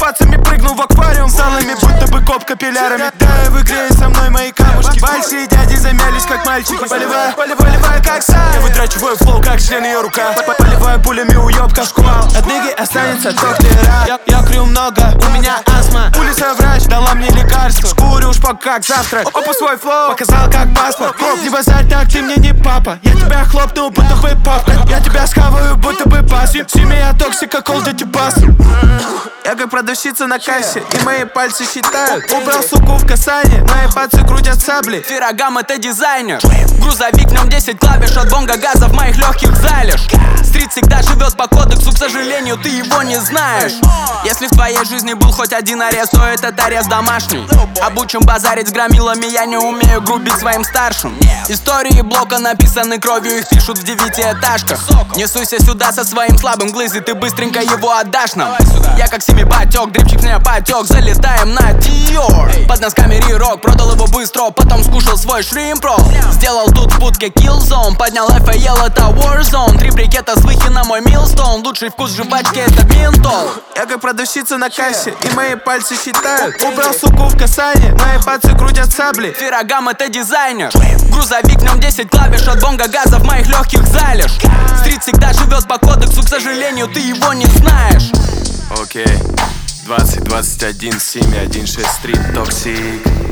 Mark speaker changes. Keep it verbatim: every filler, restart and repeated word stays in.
Speaker 1: пацами прыгну в аквариум с алыми, будто бы коп капиллярами. Да, в игре со мной мои камушки. Большие дяди замялись, как мальчики. Поливая, поливая, как сам. Я вытрачиваю флоу, как член ее рука. Поливаю пулями уёбка шквал. От ныги останется только я, я крю много, у меня астма. Улица врач дала мне лекарство. Шкурю шпак как завтрак. Опа свой флоу, показал как паспорт. Хоп, не базарь так, ты мне не папа. Я тебя хлопну, будто бы папа. Я тебя схаваю, будто бы пас. Семья токсика, колдити бас. Я как продавщица на кассе, и мои пальцы считают. Убрал суку в касание, мои пальцы крутят сабли.
Speaker 2: Феррагам это дизайнер. Грузовик, в нем десять клавиш, от бонга газа в моих легких залежь. Стрит всегда живет по кодексу, к сожалению, ты его не знаешь. Если в твоей жизни был хоть один арест, то этот арест домашний. Обучен базарить с громилами, я не умею грубить своим старшим. Истории блока написаны кровью, их пишут в девятиэтажках. Не суйся сюда со своим слабым глызи, ты быстренько его отдашь нам. Я как семипатек, дрипчик не потек, залетаем на Диор. Под носками рирок, продал его быстро, потом скушал свой шримп-ролл. Сделал тут в будке киллзон, поднял эф эй эл, это Warzone. Три брикета с выхи на мой милстоун, лучший вкус жвачки это ментол.
Speaker 1: Я как продавщица на кассе, и мои пальцы считают. Убрал суку в касание, мои пальцы крутят сабли.
Speaker 2: Феррагам это дизайнер. Грузовик, в нем десять клавиш, от бонга газа в моих легких залежь. Стрит всегда живет по кодексу, к сожалению, ты его не знаешь.
Speaker 1: Окей, двадцать двадцать один семь один шесть стрит токсик.